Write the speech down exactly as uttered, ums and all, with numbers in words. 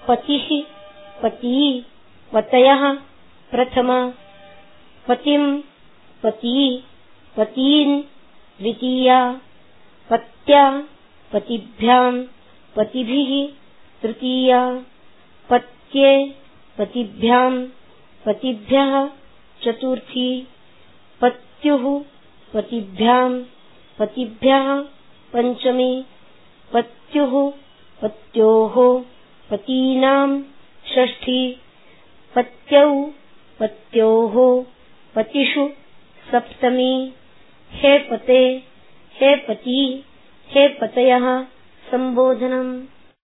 पतिः पती पतयः प्रथमा पतिं पती पतीन् द्वितीया पत्या पतिभ्यां पतिभिः तृतीया पत्ये पतिभ्यां पतिभ्यः चतुर्थी पत्युः पतिभ्यां पतिभ्यः पंचमी पत्युः पत्योः पतीनां षष्ठी पत्यौ पत्योः पतिषु सप्तमी हे पते हे पति हे पतयः संबोधनम्।